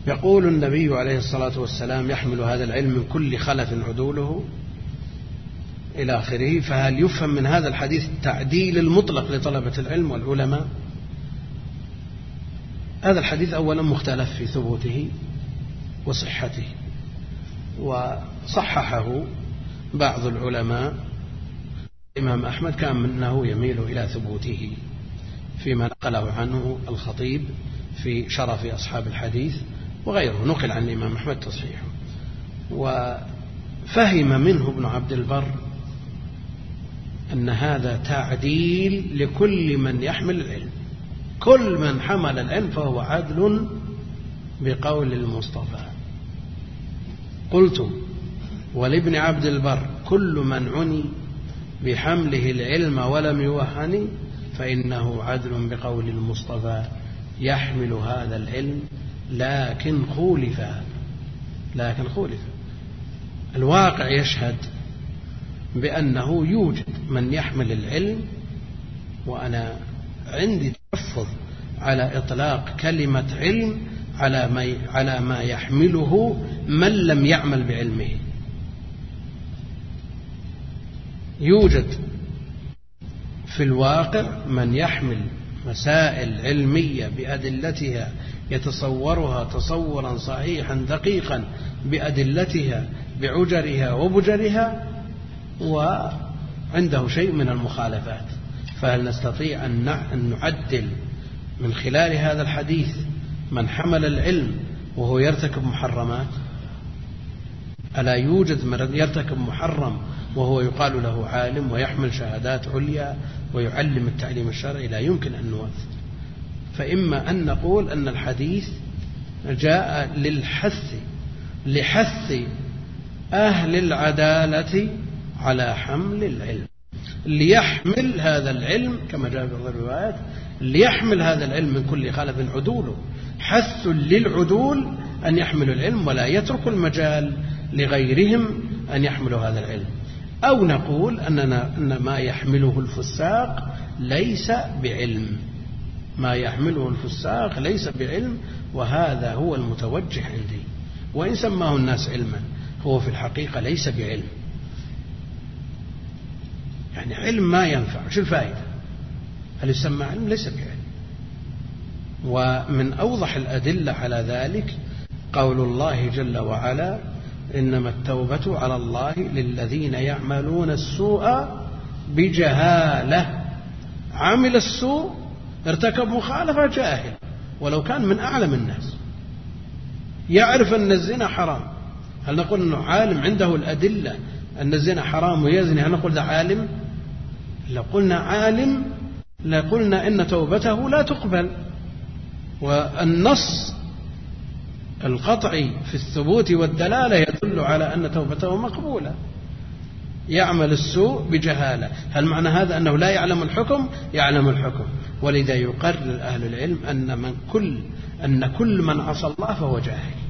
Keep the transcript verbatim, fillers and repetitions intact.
يقول النبي عليه الصلاة والسلام: يحمل هذا العلم من كل خلف عدوله إلى آخره. فهل يفهم من هذا الحديث التعديل المطلق لطلبة العلم والعلماء؟ هذا الحديث أولا مختلف في ثبوته وصحته، وصححه بعض العلماء. الإمام أحمد كان منه يميل إلى ثبوته فيما نقله عنه الخطيب في شرف أصحاب الحديث، وغيره نقل عن الإمام أحمد تصحيحه. وفهم منه ابن عبد البر أن هذا تعديل لكل من يحمل العلم، كل من حمل العلم فهو عدل بقول المصطفى. قلت: ولابن عبد البر كل من عني بحمله العلم ولم يوهن فإنه عدل بقول المصطفى، يحمل هذا العلم لكن خولف لكن خولف الواقع يشهد بأنه يوجد من يحمل العلم، وأنا عندي تحفظ على إطلاق كلمة علم على ما على ما يحمله من لم يعمل بعلمه. يوجد في الواقع من يحمل مسائل علمية بأدلتها يتصورها تصورا صحيحا دقيقا بأدلتها بعجرها وبجرها، وعنده شيء من المخالفات. فهل نستطيع أن نعدل من خلال هذا الحديث من حمل العلم وهو يرتكب محرمات؟ ألا يوجد من يرتكب محرم وهو يقال له عالم ويحمل شهادات عليا ويعلم التعليم الشرعي؟ لا يمكن أن نوثق. فإما أن نقول أن الحديث جاء للحث لحث أهل العدالة على حمل العلم، ليحمل هذا العلم كما جاء في الروايات، ليحمل هذا العلم من كل خلف عدوله، حث للعدول أن يحملوا العلم ولا يترك المجال لغيرهم أن يحملوا هذا العلم. أو نقول أننا أن ما يحمله الفساق ليس بعلم، ما يحمله الفساق ليس بعلم، وهذا هو المتوجه عندي. وإن سماه الناس علما هو في الحقيقة ليس بعلم، يعني علم ما ينفع، شو الفائدة؟ هل يسمى علم؟ ليس بعلم. ومن أوضح الأدلة على ذلك قول الله جل وعلا: إنما التوبة على الله للذين يعملون السوء بجهالة. عمل السوء، ارتكب مخالفة، جاهل، ولو كان من أعلم الناس، يعرف أن الزنا حرام. هل نقول أنه عالم عنده الأدلة أن الزنا حرام ويزني؟ هل نقول ذا عالم؟ لو قلنا عالم لقلنا إن توبته لا تقبل. والنص القطعي في الثبوت والدلالة يدل على أن توبته مقبولة. يعمل السوء بجهالة، هل معنى هذا أنه لا يعلم الحكم؟ يعلم الحكم. ولذا يقرر أهل العلم أن من كل أن كل من عصى الله فهو جاهل،